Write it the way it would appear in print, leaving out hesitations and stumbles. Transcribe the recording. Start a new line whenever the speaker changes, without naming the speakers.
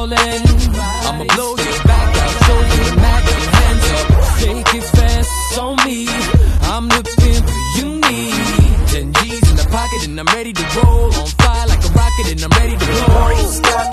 falling. I'ma blow your back out, show you the Mac, your hands up. Shake it fast on me. I'm looking for you need 10 G's in the pocket and I'm ready to roll. On fire like a rocket and I'm ready to blow.